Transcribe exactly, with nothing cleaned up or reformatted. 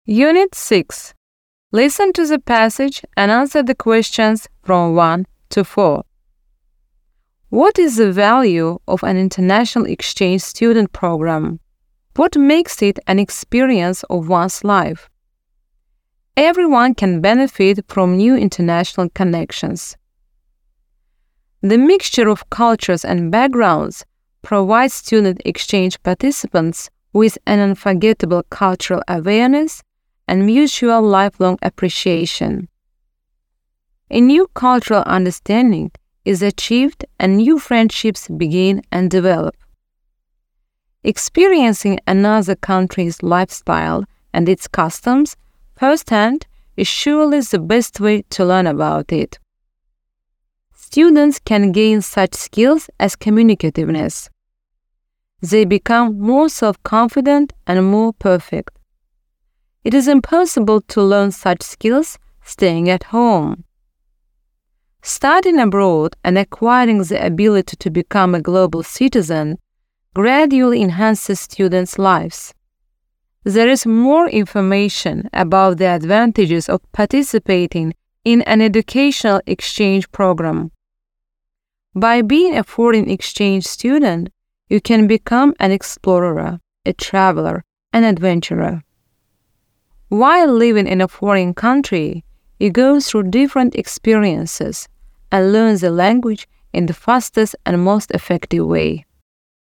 Unit six. Listen to the passage and answer the questions from one to four. What is the value of an international exchange student program? What makes it an experience of one's life? Everyone can benefit from new international connections. The mixture of cultures and backgrounds provides student exchange participants with an unforgettable cultural awareness and mutual lifelong appreciation. A new cultural understanding is achieved and new friendships begin and develop. Experiencing another country's lifestyle and its customs firsthand is surely the best way to learn about it. Students can gain such skills as communicativeness. They become more self-confident and more perfect. It is impossible to learn such skills staying at home. Studying abroad and acquiring the ability to become a global citizen gradually enhances students' lives. There is more information about the advantages of participating in an educational exchange program. By being a foreign exchange student, you can become an explorer, a traveler, an adventurer. While living in a foreign country, you go through different experiences and learn the language in the fastest and most effective way.